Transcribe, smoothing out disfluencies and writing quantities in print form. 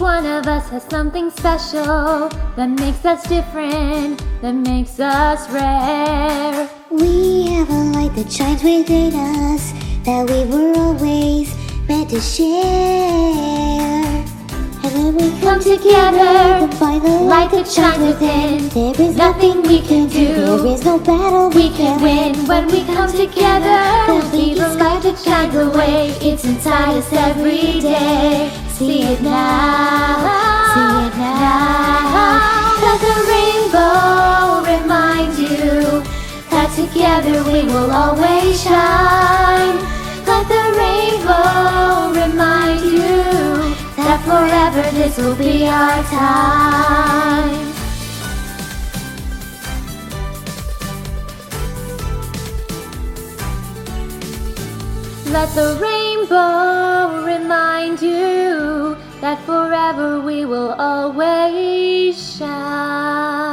one of us has something special that makes us different, that makes us rare. We have a light that shines within us, that we were always meant to share. And when we come together, we find the light that shines within. There is nothing we can do, there is no battle we can win. When we come together, we'll be the light that shines away. It's inside us every day. See it now, see it now. Let the rainbow remind you that together we will always shine. Let the rainbow remind you that forever this will be our time. Let the rainbow remind you that forever we will always shine.